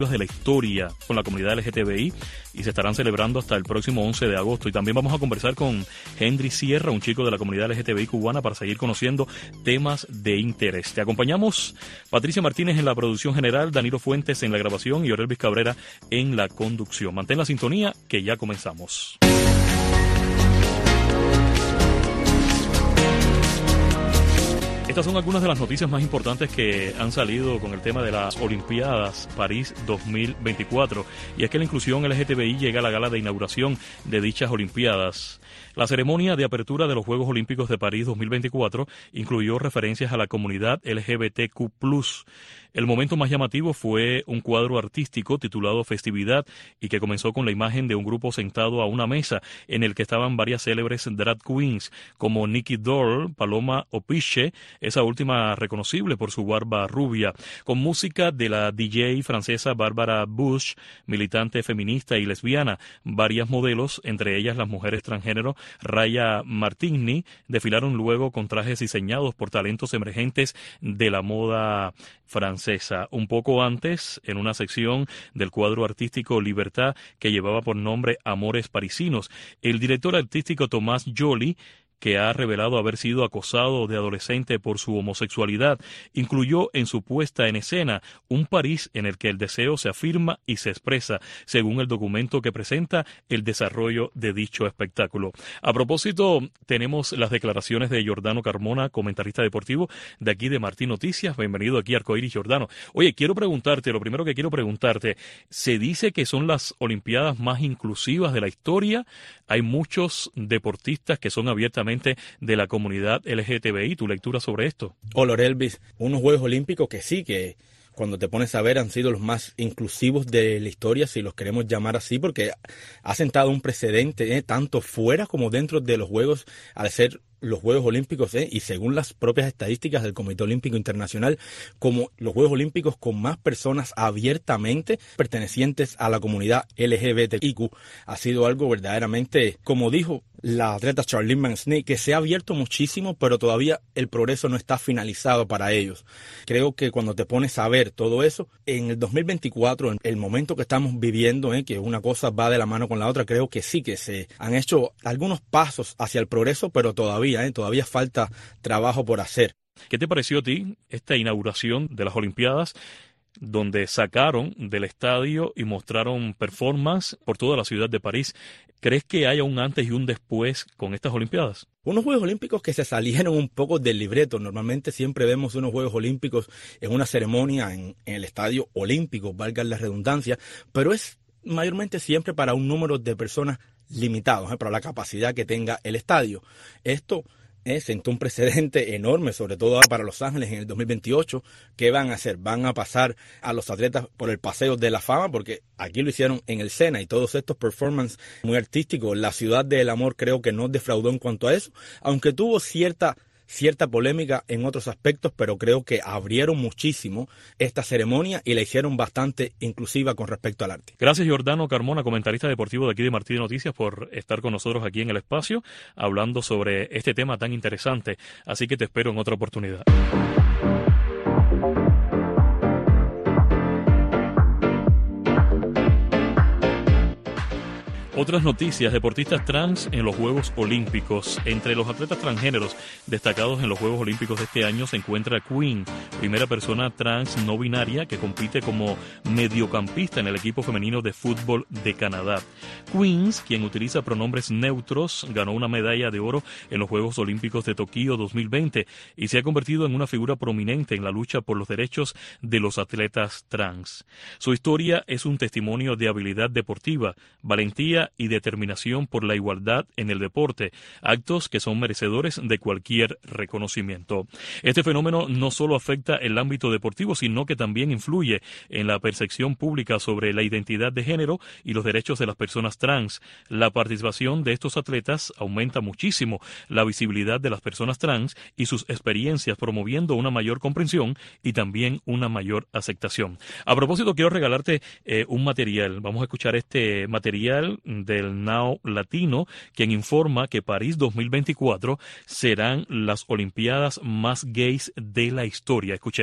de la historia con la comunidad LGTBI y se estarán celebrando hasta el próximo 11 de agosto. Y también vamos a conversar con Henry Sierra, un chico de la comunidad LGTBI cubana, para seguir conociendo temas de interés. Te acompañamos Patricia Martínez en la producción general, Danilo Fuentes en la grabación y Orelvis Cabrera en la conducción. Mantén la sintonía que ya comenzamos. Estas son algunas de las noticias más importantes que han salido con el tema de las Olimpiadas París 2024. Y es que la inclusión LGTBI llega a la gala de inauguración de dichas Olimpiadas. La ceremonia de apertura de los Juegos Olímpicos de París 2024 incluyó referencias a la comunidad LGBTQ+. El momento más llamativo fue un cuadro artístico titulado Festividad y que comenzó con la imagen de un grupo sentado a una mesa en el que estaban varias célebres drag queens como Nikki Doll, Paloma Opiche, esa última reconocible por su barba rubia, con música de la DJ francesa Barbara Bush, militante feminista y lesbiana. Varias modelos, entre ellas las mujeres transgénero Raya Martigny, desfilaron luego con trajes diseñados por talentos emergentes de la moda francesa. Un poco antes, en una sección del cuadro artístico Libertad, que llevaba por nombre Amores Parisinos, el director artístico Tomás Joly, que ha revelado haber sido acosado de adolescente por su homosexualidad, incluyó en su puesta en escena un París en el que el deseo se afirma y se expresa, según el documento que presenta el desarrollo de dicho espectáculo. A propósito, tenemos las declaraciones de Giordano Carmona, comentarista deportivo de aquí de Martín Noticias. Bienvenido aquí a Arcoiris, Giordano. Oye, lo primero que quiero preguntarte, se dice que son las Olimpiadas más inclusivas de la historia. Hay muchos deportistas que son abiertamente de la comunidad LGTBI. ¿Tu lectura sobre esto? Hola, Elvis. Unos Juegos Olímpicos que cuando te pones a ver han sido los más inclusivos de la historia, si los queremos llamar así, porque ha sentado un precedente tanto fuera como dentro de los Juegos, al ser los Juegos Olímpicos, y según las propias estadísticas del Comité Olímpico Internacional, como los Juegos Olímpicos con más personas abiertamente pertenecientes a la comunidad LGBTIQ. Ha sido algo verdaderamente, como dijo la atleta Charlene McSnee, que se ha abierto muchísimo, pero todavía el progreso no está finalizado para ellos. Creo que cuando te pones a ver todo eso, en el 2024, en el momento que estamos viviendo, que una cosa va de la mano con la otra, creo que sí que se han hecho algunos pasos hacia el progreso, pero todavía falta trabajo por hacer. ¿Qué te pareció a ti esta inauguración de las Olimpiadas, donde sacaron del estadio y mostraron performance por toda la ciudad de París? ¿Crees que haya un antes y un después con estas Olimpiadas? Unos Juegos Olímpicos que se salieron un poco del libreto. Normalmente siempre vemos unos Juegos Olímpicos en una ceremonia en el estadio olímpico, valga la redundancia, pero es mayormente siempre para un número de personas limitados, para la capacidad que tenga el estadio. Esto sentó un precedente enorme, sobre todo ahora para Los Ángeles en el 2028. ¿Qué van a hacer? Van a pasar a los atletas por el Paseo de la Fama, porque aquí lo hicieron en el Sena, y todos estos performances muy artísticos. La Ciudad del Amor creo que no defraudó en cuanto a eso, aunque tuvo cierta polémica en otros aspectos, pero creo que abrieron muchísimo esta ceremonia y la hicieron bastante inclusiva con respecto al arte. Gracias, Giordano Carmona, comentarista deportivo de aquí de Martín Noticias, por estar con nosotros aquí en el espacio, hablando sobre este tema tan interesante. Así que te espero en otra oportunidad. Otras noticias: deportistas trans en los Juegos Olímpicos. Entre los atletas transgéneros destacados en los Juegos Olímpicos de este año se encuentra Queen, primera persona trans no binaria que compite como mediocampista en el equipo femenino de fútbol de Canadá. Queens, quien utiliza pronombres neutros, ganó una medalla de oro en los Juegos Olímpicos de Tokio 2020 y se ha convertido en una figura prominente en la lucha por los derechos de los atletas trans. Su historia es un testimonio de habilidad deportiva, valentía y determinación por la igualdad en el deporte, actos que son merecedores de cualquier reconocimiento. Este fenómeno no solo afecta el ámbito deportivo, sino que también influye en la percepción pública sobre la identidad de género y los derechos de las personas trans. La participación de estos atletas aumenta muchísimo la visibilidad de las personas trans y sus experiencias, promoviendo una mayor comprensión y también una mayor aceptación. A propósito, quiero regalarte un material. Vamos a escuchar este material del Now Latino, quien informa que París 2024 serán las Olimpiadas más gays de la historia. Escuchemos.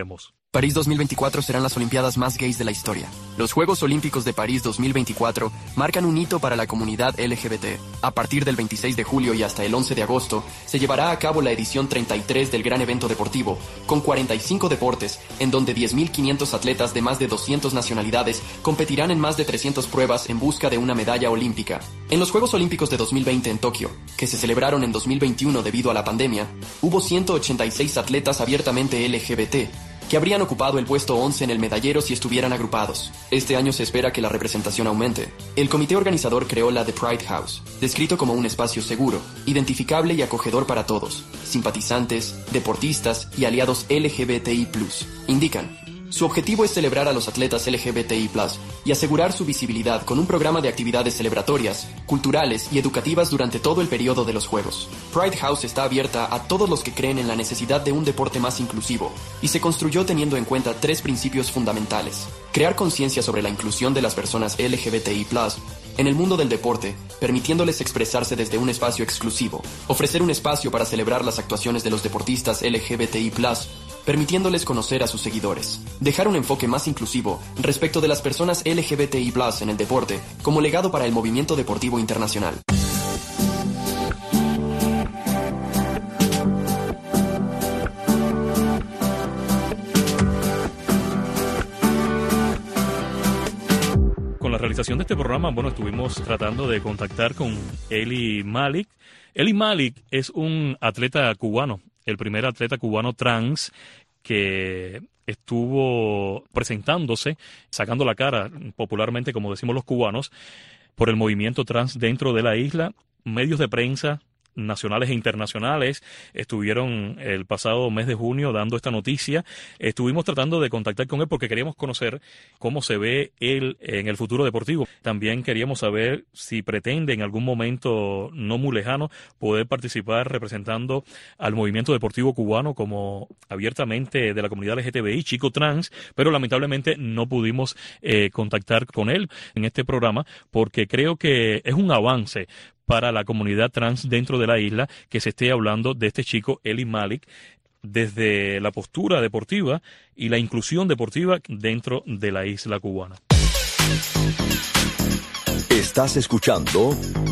París 2024 serán las Olimpiadas más gays de la historia. Los Juegos Olímpicos de París 2024 marcan un hito para la comunidad LGBT. A partir del 26 de julio y hasta el 11 de agosto, se llevará a cabo la edición 33 del gran evento deportivo, con 45 deportes, en donde 10.500 atletas de más de 200 nacionalidades competirán en más de 300 pruebas en busca de una medalla olímpica. En los Juegos Olímpicos de 2020 en Tokio, que se celebraron en 2021 debido a la pandemia, hubo 186 atletas abiertamente LGBT, que habrían ocupado el puesto 11 en el medallero si estuvieran agrupados. Este año se espera que la representación aumente. El comité organizador creó la The Pride House, descrito como un espacio seguro, identificable y acogedor para todos, simpatizantes, deportistas y aliados LGBTI+. Indican: su objetivo es celebrar a los atletas LGBTI+, y asegurar su visibilidad con un programa de actividades celebratorias, culturales y educativas durante todo el periodo de los Juegos. Pride House está abierta a todos los que creen en la necesidad de un deporte más inclusivo, y se construyó teniendo en cuenta 3 principios fundamentales: crear conciencia sobre la inclusión de las personas LGBTI+, en el mundo del deporte, permitiéndoles expresarse desde un espacio exclusivo, ofrecer un espacio para celebrar las actuaciones de los deportistas LGBTI+, permitiéndoles conocer a sus seguidores. Dejar un enfoque más inclusivo respecto de las personas LGBTI+ en el deporte como legado para el movimiento deportivo internacional. Con la realización de este programa, estuvimos tratando de contactar con Eli Malik. Eli Malik es un atleta cubano, el primer atleta cubano trans que estuvo presentándose, sacando la cara, popularmente como decimos los cubanos, por el movimiento trans dentro de la isla. Medios de prensa nacionales e internacionales estuvieron el pasado mes de junio dando esta noticia. Estuvimos tratando de contactar con él porque queríamos conocer cómo se ve él en el futuro deportivo. También queríamos saber si pretende en algún momento no muy lejano poder participar representando al movimiento deportivo cubano como abiertamente de la comunidad LGTBI, chico trans, pero lamentablemente no pudimos contactar con él en este programa porque creo que es un avance para la comunidad trans dentro de la isla que se esté hablando de este chico Eli Malik desde la postura deportiva y la inclusión deportiva dentro de la isla cubana. Estás escuchando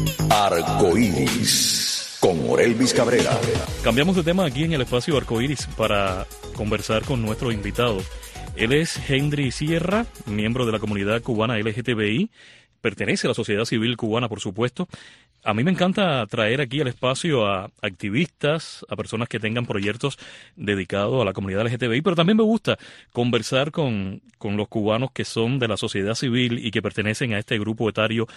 Arcoíris con Orelvis Cabrera. Cambiamos de tema aquí en el espacio Arcoíris para conversar con nuestro invitado. Él es Hendry Sierra, miembro de la comunidad cubana LGTBI, pertenece a la sociedad civil cubana, por supuesto. A mí me encanta traer aquí al espacio a activistas, a personas que tengan proyectos dedicados a la comunidad LGTBI, pero también me gusta conversar con los cubanos que son de la sociedad civil y que pertenecen a este grupo etario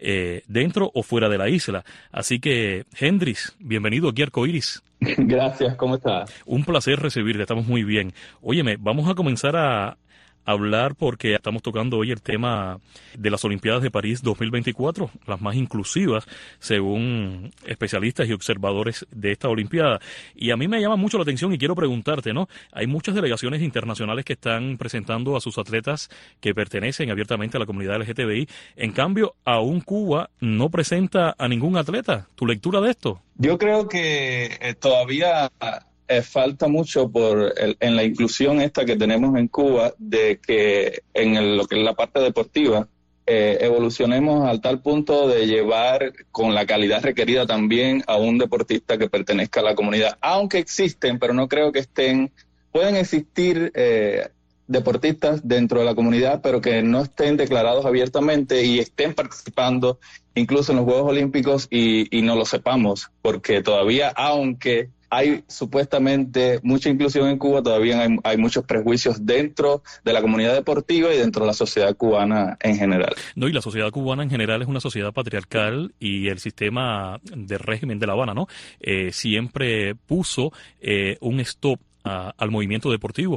dentro o fuera de la isla. Así que, Hendrix, bienvenido aquí a Arcoíris. Gracias, ¿cómo estás? Un placer recibirte, estamos muy bien. Óyeme, vamos a comenzar a hablar porque estamos tocando hoy el tema de las Olimpiadas de París 2024, las más inclusivas según especialistas y observadores de esta Olimpiada. Y a mí me llama mucho la atención y quiero preguntarte, ¿no? Hay muchas delegaciones internacionales que están presentando a sus atletas que pertenecen abiertamente a la comunidad LGTBI. En cambio, aún Cuba no presenta a ningún atleta. ¿Tu lectura de esto? Yo creo que todavía falta mucho en la inclusión esta que tenemos en Cuba, de que en lo que es la parte deportiva evolucionemos al tal punto de llevar con la calidad requerida también a un deportista que pertenezca a la comunidad. Aunque existen, pero no creo que pueden existir deportistas dentro de la comunidad, pero que no estén declarados abiertamente y estén participando incluso en los Juegos Olímpicos y no lo sepamos, porque todavía, aunque hay supuestamente mucha inclusión en Cuba, todavía hay muchos prejuicios dentro de la comunidad deportiva y dentro de la sociedad cubana en general. No, y la sociedad cubana en general es una sociedad patriarcal y el sistema de régimen de La Habana, ¿no? Siempre puso un stop al movimiento deportivo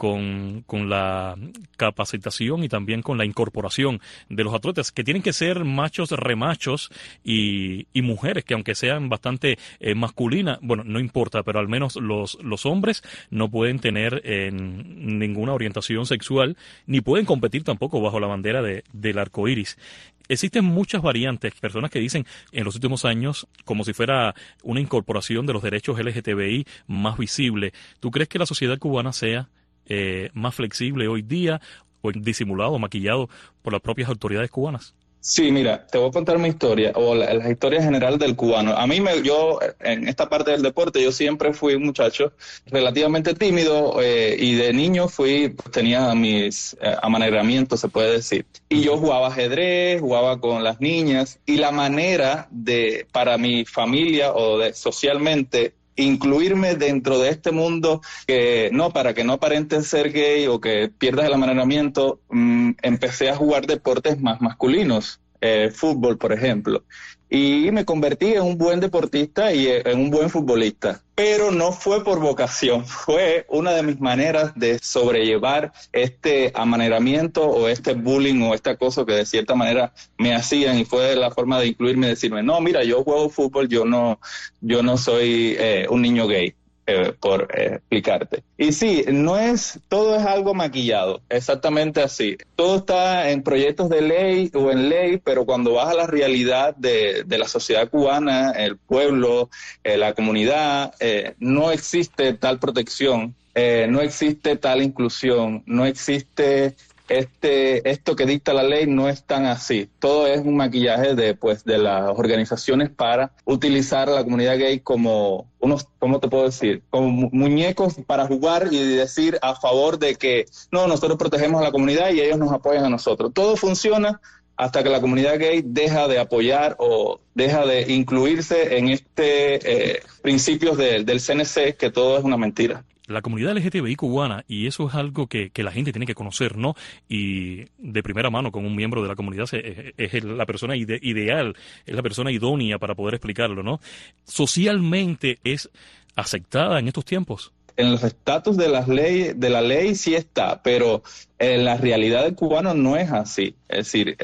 con la capacitación y también con la incorporación de los atletas, que tienen que ser machos remachos y mujeres que aunque sean bastante masculinas, bueno, no importa, pero al menos los hombres no pueden tener ninguna orientación sexual, ni pueden competir tampoco bajo la bandera del arco iris. Existen muchas variantes, personas que dicen en los últimos años como si fuera una incorporación de los derechos LGTBI más visible. ¿Tú crees que la sociedad cubana sea más flexible hoy día o disimulado, maquillado por las propias autoridades cubanas? Sí, mira, te voy a contar mi historia, o la historia general del cubano. Yo, en esta parte del deporte, yo siempre fui un muchacho relativamente tímido, y de niño tenía mis amaneramientos, se puede decir. Y yo jugaba ajedrez, jugaba con las niñas, y la manera para mi familia socialmente, incluirme dentro de este mundo, para que no aparentes ser gay o que pierdas el amaneramiento, empecé a jugar deportes más masculinos, fútbol, por ejemplo, y me convertí en un buen deportista y en un buen futbolista, pero no fue por vocación, fue una de mis maneras de sobrellevar este amaneramiento o este bullying o este acoso que de cierta manera me hacían, y fue la forma de incluirme y decirme, no, mira, yo juego fútbol, yo no soy un niño gay. Por explicarte. Y sí, todo es algo maquillado, exactamente así. Todo está en proyectos de ley o en ley, pero cuando vas a la realidad de la sociedad cubana, el pueblo, la comunidad, no existe tal protección, no existe tal inclusión, no existe esto que dicta la ley, no es tan así. Todo es un maquillaje de las organizaciones para utilizar a la comunidad gay como ¿cómo te puedo decir? Como muñecos para jugar y decir a favor de que no, nosotros protegemos a la comunidad y ellos nos apoyan a nosotros. Todo funciona hasta que la comunidad gay deja de apoyar o deja de incluirse en principios del CNC, que todo es una mentira. La comunidad LGTBI cubana, y eso es algo que la gente tiene que conocer, ¿no? Y de primera mano con un miembro de la comunidad es la persona ideal, es la persona idónea para poder explicarlo, ¿no? Socialmente es aceptada en estos tiempos. En los estatus de la ley sí está, pero en la realidad del cubano no es así. Es decir,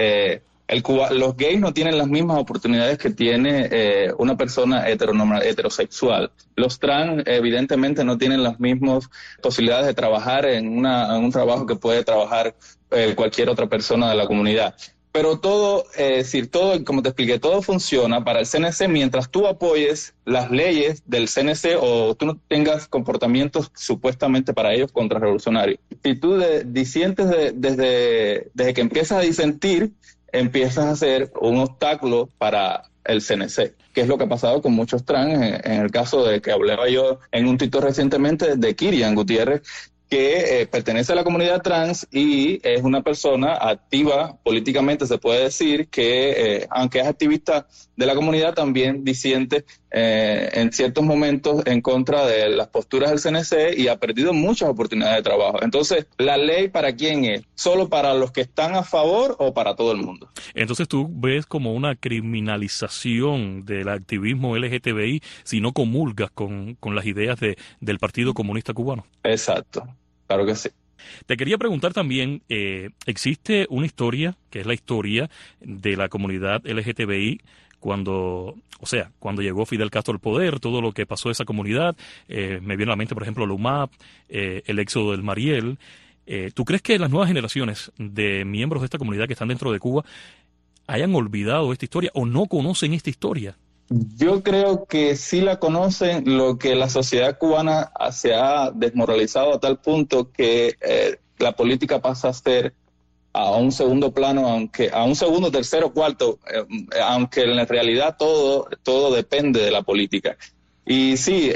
los gays no tienen las mismas oportunidades que tiene una persona heterosexual. Los trans evidentemente no tienen las mismas posibilidades de trabajar en un trabajo que puede trabajar cualquier otra persona de la comunidad. Pero todo, como te expliqué, todo funciona para el CNC mientras tú apoyes las leyes del CNC o tú no tengas comportamientos supuestamente para ellos contrarrevolucionarios. Si tú disientes desde que empiezas a disentir, empiezas a ser un obstáculo para el CNC, que es lo que ha pasado con muchos trans, en el caso de que hablaba yo en un tuit recientemente de Kirian Gutiérrez, que pertenece a la comunidad trans y es una persona activa políticamente, se puede decir, que aunque es activista de la comunidad, también disiente en ciertos momentos en contra de las posturas del CNC y ha perdido muchas oportunidades de trabajo. Entonces, ¿la ley para quién es? ¿Solo para los que están a favor o para todo el mundo? Entonces tú ves como una criminalización del activismo LGTBI si no comulgas con las ideas del Partido Comunista Cubano. Exacto. Claro que sí. Te quería preguntar también, ¿existe una historia, que es la historia de la comunidad LGTBI, cuando llegó Fidel Castro al poder, todo lo que pasó a esa comunidad? Me viene a la mente, por ejemplo, la UMAP, el éxodo del Mariel. ¿Tú crees que las nuevas generaciones de miembros de esta comunidad que están dentro de Cuba hayan olvidado esta historia o no conocen esta historia? Yo creo que sí la conocen, lo que la sociedad cubana se ha desmoralizado a tal punto que la política pasa a ser a un segundo plano, aunque a un segundo, tercero, cuarto, aunque en la realidad todo depende de la política. Y sí,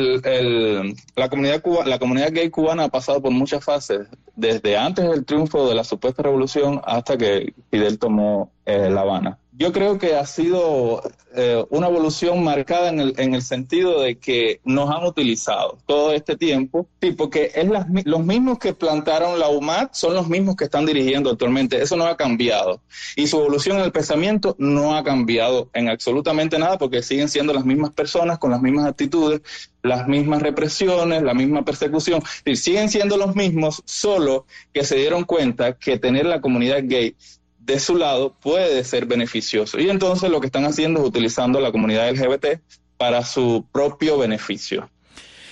la comunidad gay cubana ha pasado por muchas fases, desde antes del triunfo de la supuesta revolución hasta que Fidel tomó La Habana. Yo creo que ha sido una evolución marcada en el sentido de que nos han utilizado todo este tiempo, sí, porque los mismos que plantaron la UMAT son los mismos que están dirigiendo actualmente. Eso no ha cambiado. Y su evolución en el pensamiento no ha cambiado en absolutamente nada, porque siguen siendo las mismas personas con las mismas actitudes, las mismas represiones, la misma persecución. Sí, siguen siendo los mismos, solo que se dieron cuenta que tener la comunidad gay de su lado puede ser beneficioso. Y entonces lo que están haciendo es utilizando la comunidad LGBT para su propio beneficio.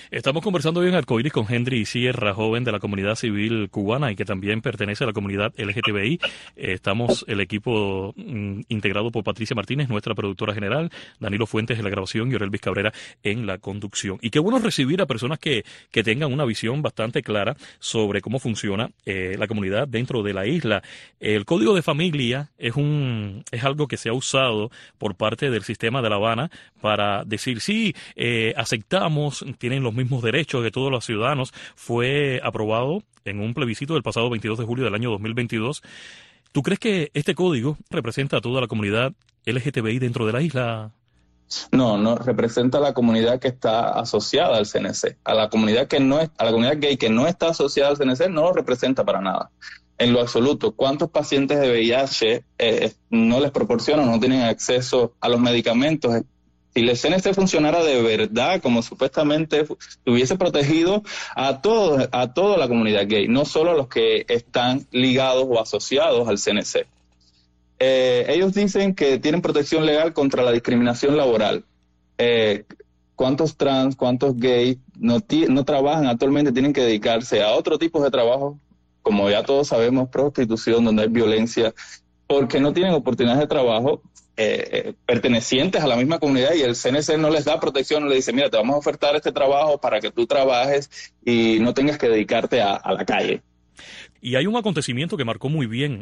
Estamos conversando hoy en Arcoíris con Henry Sierra, joven de la comunidad civil cubana y que también pertenece a la comunidad LGTBI. Estamos el equipo integrado por Patricia Martínez, nuestra productora general, Danilo Fuentes en la grabación y Orelvis Cabrera en la conducción. Y qué bueno recibir a personas que tengan una visión bastante clara sobre cómo funciona la comunidad dentro de la isla. El Código de Familia es algo que se ha usado por parte del sistema de La Habana para decir, sí, aceptamos, tienen los mismos derechos que todos los ciudadanos. Fue aprobado en un plebiscito del pasado 22 de julio del año 2022. ¿Tú crees que este código representa a toda la comunidad LGTBI dentro de la isla? No representa a la comunidad que está asociada al CNC. A la comunidad gay que no está asociada al CNC no lo representa para nada. En lo absoluto. ¿Cuántos pacientes de VIH no les proporcionan, no tienen acceso a los medicamentos? Si el CNC funcionara de verdad, como supuestamente hubiese protegido a toda la comunidad gay, no solo a los que están ligados o asociados al CNC. Ellos dicen que tienen protección legal contra la discriminación laboral. ¿Cuántos trans, cuántos gays no trabajan actualmente, tienen que dedicarse a otro tipo de trabajo, como ya todos sabemos, prostitución, donde hay violencia, porque no tienen oportunidades de trabajo pertenecientes a la misma comunidad y el CNC no les da protección, no le dice, mira, te vamos a ofertar este trabajo para que tú trabajes y no tengas que dedicarte a la calle. Y hay un acontecimiento que marcó muy bien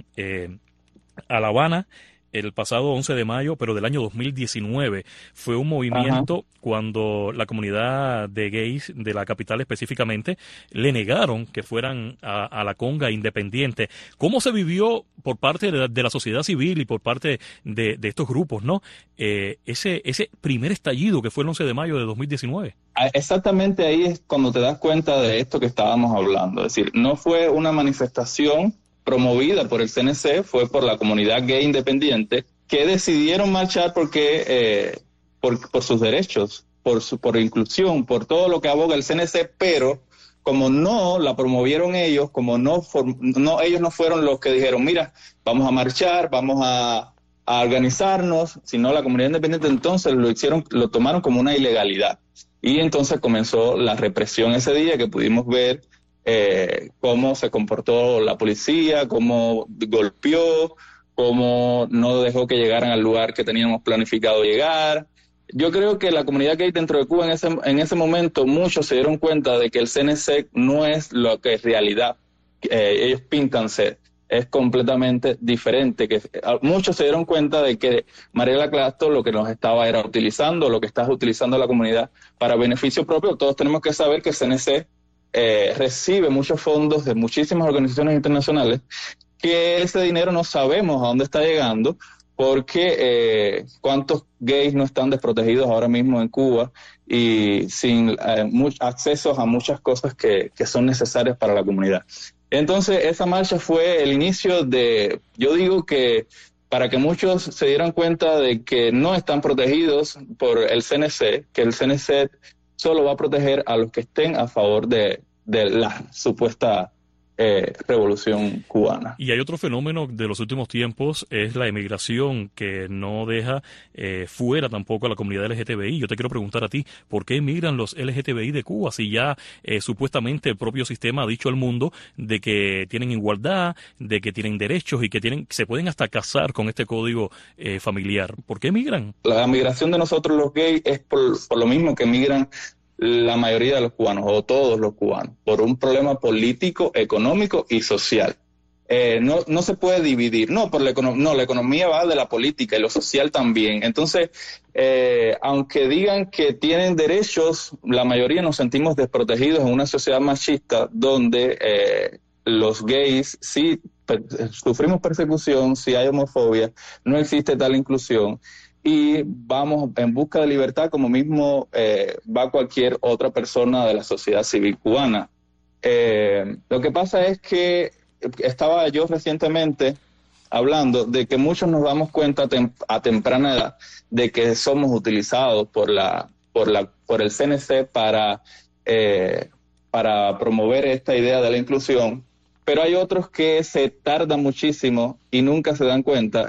a La Habana el pasado 11 de mayo, pero del año 2019. Fue un movimiento cuando la comunidad de gays de la capital específicamente le negaron que fueran a la conga independiente. ¿Cómo se vivió por parte de la sociedad civil y por parte de estos grupos, ¿no? Ese primer estallido que fue el 11 de mayo de 2019. Exactamente ahí es cuando te das cuenta de esto que estábamos hablando. Es decir, no fue una manifestación promovida por el CNC, fue por la comunidad gay independiente, que decidieron marchar porque por sus derechos, por inclusión, por todo lo que aboga el CNC, pero como no la promovieron ellos, como ellos no fueron los que dijeron, mira, vamos a marchar, vamos a organizarnos, sino la comunidad independiente entonces lo tomaron como una ilegalidad. Y entonces comenzó la represión ese día que pudimos ver cómo se comportó la policía, cómo golpeó, cómo no dejó que llegaran al lugar que teníamos planificado llegar. Yo creo que la comunidad gay dentro de Cuba en ese momento muchos se dieron cuenta de que el CNC no es lo que es realidad. Ellos pintan ser. Es completamente diferente. Muchos se dieron cuenta de que Mariela Clasto lo que nos estaba era utilizando, lo que está utilizando la comunidad para beneficio propio. Todos tenemos que saber que el CNC recibe muchos fondos de muchísimas organizaciones internacionales, que ese dinero no sabemos a dónde está llegando, porque cuántos gays no están desprotegidos ahora mismo en Cuba y sin acceso a muchas cosas que son necesarias para la comunidad. Entonces esa marcha fue el inicio yo digo que para que muchos se dieran cuenta de que no están protegidos por el CNC, que el CNC solo va a proteger a los que estén a favor de la supuesta revolución cubana. Y hay otro fenómeno de los últimos tiempos, es la emigración, que no deja fuera tampoco a la comunidad LGTBI. Yo te quiero preguntar a ti, ¿por qué emigran los LGTBI de Cuba si ya supuestamente el propio sistema ha dicho al mundo de que tienen igualdad, de que tienen derechos y que se pueden hasta casar con este código familiar? ¿Por qué emigran? La migración de nosotros los gays es por lo mismo que emigran la mayoría de los cubanos, o todos los cubanos, por un problema político, económico y social. No se puede dividir. La economía va de la política y lo social también. Entonces, aunque digan que tienen derechos, la mayoría nos sentimos desprotegidos en una sociedad machista donde los gays sí sufrimos persecución, sí hay homofobia, no existe tal inclusión. Y vamos en busca de libertad como mismo va cualquier otra persona de la sociedad civil cubana. Lo que pasa es que estaba yo recientemente hablando de que muchos nos damos cuenta a temprana edad de que somos utilizados por el CNC para promover esta idea de la inclusión. Pero hay otros que se tardan muchísimo y nunca se dan cuenta, y hoy por hoy migran hasta Estados Unidos,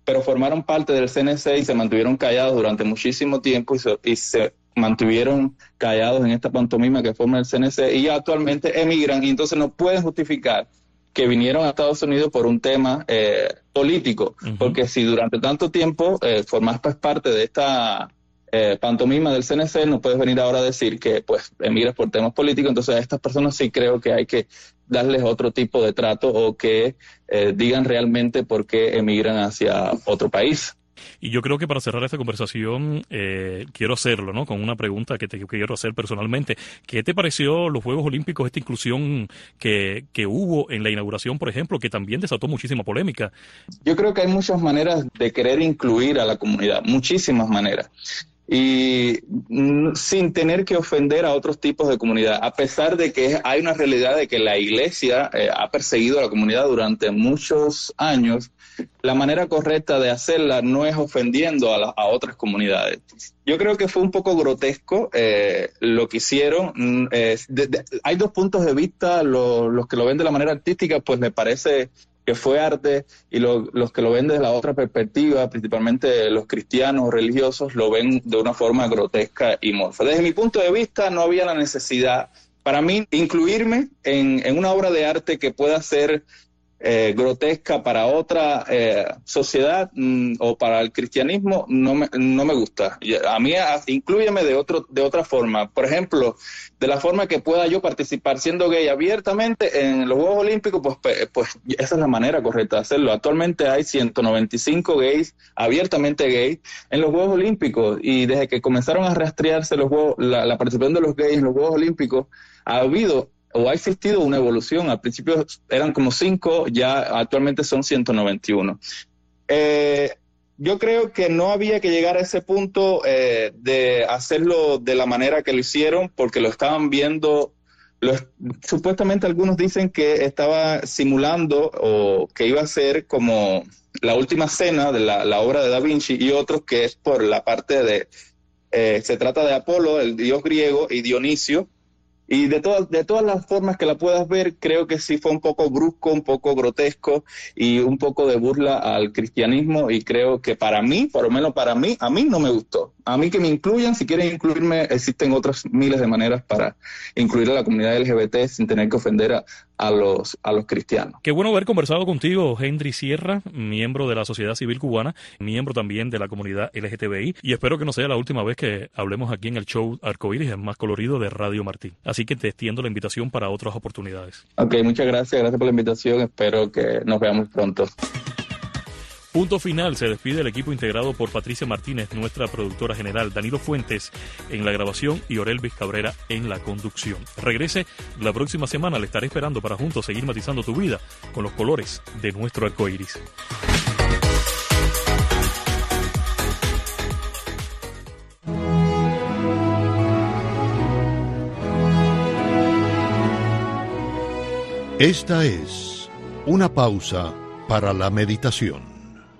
pero formaron parte del CNC y se mantuvieron callados durante muchísimo tiempo y se mantuvieron callados en esta pantomima que forma el CNC y actualmente emigran y entonces no pueden justificar que vinieron a Estados Unidos por un tema político, porque si durante tanto tiempo formas parte de esta pantomima del CNC, no puedes venir ahora a decir que pues emigras por temas políticos. Entonces a estas personas sí creo que hay que darles otro tipo de trato o que digan realmente por qué emigran hacia otro país. Y yo creo que para cerrar esta conversación, quiero hacerlo, ¿no? Con una pregunta que te quiero hacer personalmente. ¿Qué te pareció los Juegos Olímpicos, esta inclusión que hubo en la inauguración, por ejemplo, que también desató muchísima polémica? Yo creo que hay muchas maneras de querer incluir a la comunidad, muchísimas maneras. Y sin tener que ofender a otros tipos de comunidad, a pesar de que hay una realidad de que la iglesia ha perseguido a la comunidad durante muchos años, la manera correcta de hacerla no es ofendiendo a otras comunidades. Yo creo que fue un poco grotesco lo que hicieron. Hay dos puntos de vista, los que lo ven de la manera artística, pues me parece que fue arte, y los que lo ven desde la otra perspectiva, principalmente los cristianos religiosos, lo ven de una forma grotesca y morfa. Desde mi punto de vista, no había la necesidad, para mí, incluirme en una obra de arte que pueda ser grotesca para otra sociedad o para el cristianismo, no me gusta. A mí, inclúyeme de otra forma. Por ejemplo, de la forma que pueda yo participar siendo gay abiertamente en los Juegos Olímpicos, pues esa es la manera correcta de hacerlo. Actualmente hay 195 gays, abiertamente gays, en los Juegos Olímpicos, y desde que comenzaron a rastrearse la participación de los gays en los Juegos Olímpicos, ha existido una evolución. Al principio eran como 5, ya actualmente son 191. Yo creo que no había que llegar a ese punto de hacerlo de la manera que lo hicieron, porque lo estaban viendo. Supuestamente algunos dicen que estaba simulando o que iba a ser como la última cena de la obra de Da Vinci, y otros que es por la parte de... se trata de Apolo, el dios griego, y Dionisio. Y de todas las formas que la puedas ver, creo que sí fue un poco brusco, un poco grotesco y un poco de burla al cristianismo, y creo que para mí, por lo menos para mí, a mí no me gustó. A mí que me incluyan, si quieren incluirme, existen otras miles de maneras para incluir a la comunidad LGBT sin tener que ofender a los cristianos. Qué bueno haber conversado contigo, Hendry Sierra, miembro de la Sociedad Civil Cubana, miembro también de la comunidad LGTBI, y espero que no sea la última vez que hablemos aquí en el show Arcoíris, el más colorido de Radio Martí. Así que te extiendo la invitación para otras oportunidades. Ok, muchas gracias por la invitación, espero que nos veamos pronto. Punto final, se despide el equipo integrado por Patricia Martínez, nuestra productora general, Danilo Fuentes en la grabación y Orelvis Cabrera en la conducción. Regrese la próxima semana, le estaré esperando para juntos seguir matizando tu vida con los colores de nuestro arcoíris. Esta es una pausa para la meditación.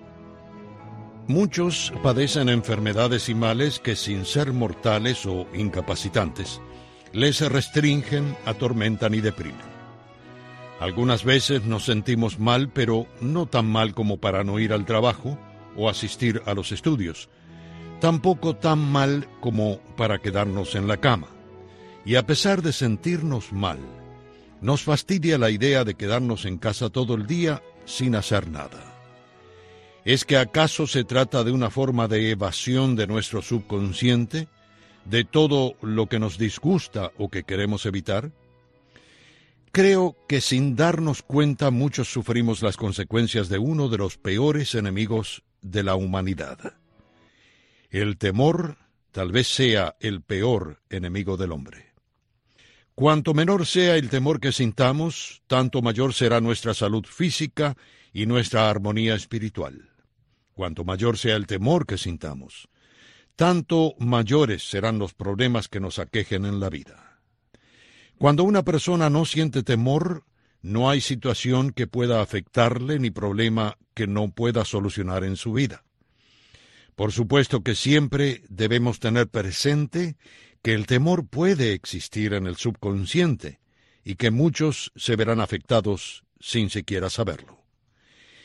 Muchos padecen enfermedades y males que, sin ser mortales o incapacitantes, les restringen, atormentan y deprimen. Algunas veces nos sentimos mal, pero no tan mal como para no ir al trabajo o asistir a los estudios. Tampoco tan mal como para quedarnos en la cama. Y a pesar de sentirnos mal, nos fastidia la idea de quedarnos en casa todo el día sin hacer nada. ¿Es que acaso se trata de una forma de evasión de nuestro subconsciente, de todo lo que nos disgusta o que queremos evitar? Creo que sin darnos cuenta muchos sufrimos las consecuencias de uno de los peores enemigos de la humanidad. El temor tal vez sea el peor enemigo del hombre. Cuanto menor sea el temor que sintamos, tanto mayor será nuestra salud física y nuestra armonía espiritual. Cuanto mayor sea el temor que sintamos, tanto mayores serán los problemas que nos aquejen en la vida. Cuando una persona no siente temor, no hay situación que pueda afectarle ni problema que no pueda solucionar en su vida. Por supuesto que siempre debemos tener presente que el temor puede existir en el subconsciente y que muchos se verán afectados sin siquiera saberlo.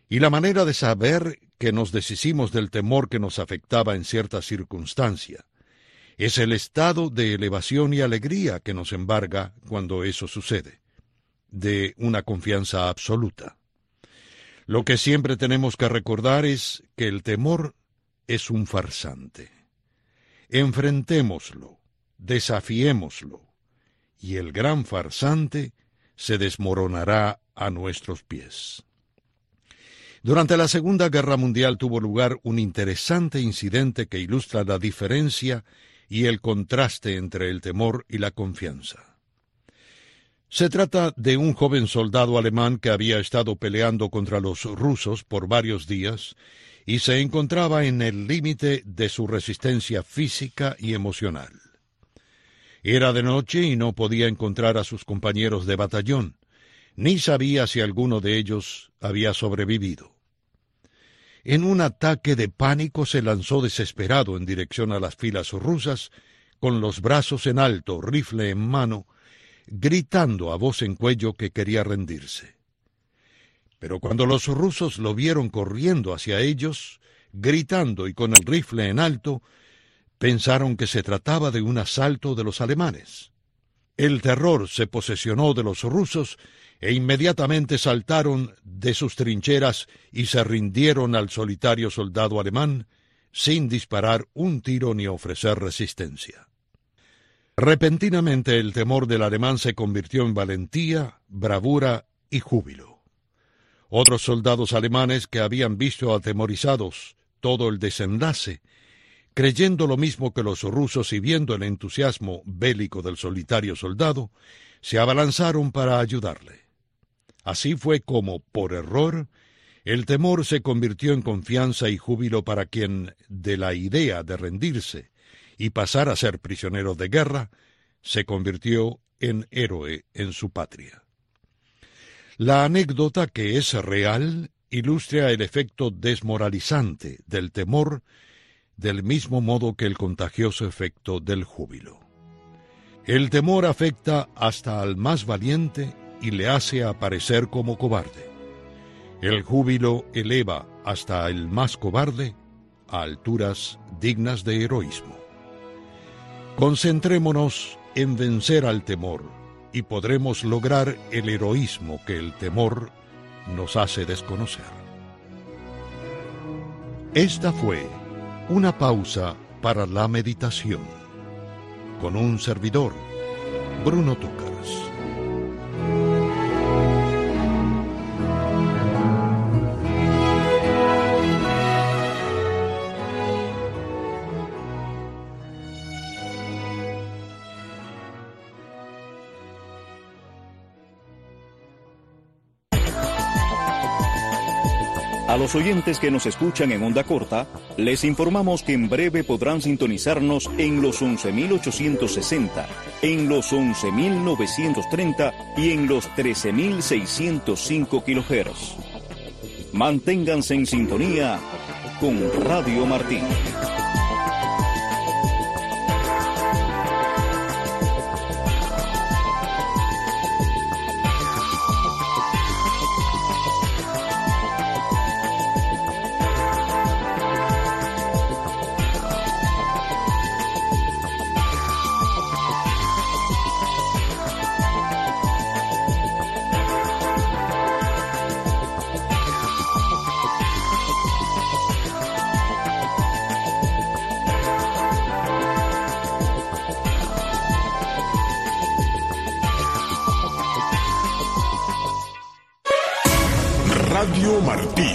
Y la manera de saber que nos deshicimos del temor que nos afectaba en cierta circunstancia es el estado de elevación y alegría que nos embarga cuando eso sucede, de una confianza absoluta. Lo que siempre tenemos que recordar es que el temor es un farsante. Enfrentémoslo, desafiémoslo, y el gran farsante se desmoronará a nuestros pies. Durante la Segunda Guerra Mundial tuvo lugar un interesante incidente que ilustra la diferencia y el contraste entre el temor y la confianza. Se trata de un joven soldado alemán que había estado peleando contra los rusos por varios días y se encontraba en el límite de su resistencia física y emocional. Era de noche y no podía encontrar a sus compañeros de batallón, ni sabía si alguno de ellos había sobrevivido. En un ataque de pánico se lanzó desesperado en dirección a las filas rusas, con los brazos en alto, rifle en mano, gritando a voz en cuello que quería rendirse. Pero cuando los rusos lo vieron corriendo hacia ellos, gritando y con el rifle en alto, pensaron que se trataba de un asalto de los alemanes. El terror se posesionó de los rusos e inmediatamente saltaron de sus trincheras y se rindieron al solitario soldado alemán, sin disparar un tiro ni ofrecer resistencia. Repentinamente el temor del alemán se convirtió en valentía, bravura y júbilo. Otros soldados alemanes que habían visto atemorizados todo el desenlace, creyendo lo mismo que los rusos y viendo el entusiasmo bélico del solitario soldado, se abalanzaron para ayudarle. Así fue como, por error, el temor se convirtió en confianza y júbilo para quien, de la idea de rendirse y pasar a ser prisionero de guerra, se convirtió en héroe en su patria. La anécdota, que es real, ilustra el efecto desmoralizante del temor, del mismo modo que el contagioso efecto del júbilo. El temor afecta hasta al más valiente y le hace aparecer como cobarde. El júbilo eleva hasta el más cobarde a alturas dignas de heroísmo. Concentrémonos en vencer al temor y podremos lograr el heroísmo que el temor nos hace desconocer. Esta fue una pausa para la meditación, con un servidor, Bruno Túcar. A los oyentes que nos escuchan en onda corta, les informamos que en breve podrán sintonizarnos en los 11.860, en los 11.930 y en los 13.605 kHz. Manténganse en sintonía con Radio Martín. Radio Martí,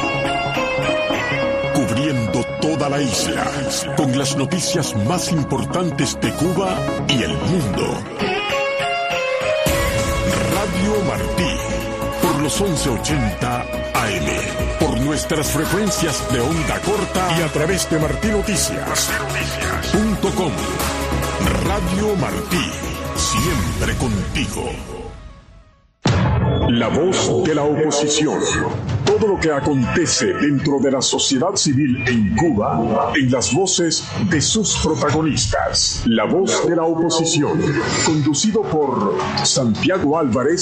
cubriendo toda la isla, con las noticias más importantes de Cuba y el mundo. Radio Martí, por los 1180 AM, por nuestras frecuencias de onda corta y a través de martinoticias.com. Radio Martí, siempre contigo. La voz de la oposición. Todo lo que acontece dentro de la sociedad civil en Cuba, en las voces de sus protagonistas. La voz de la oposición, conducido por Santiago Álvarez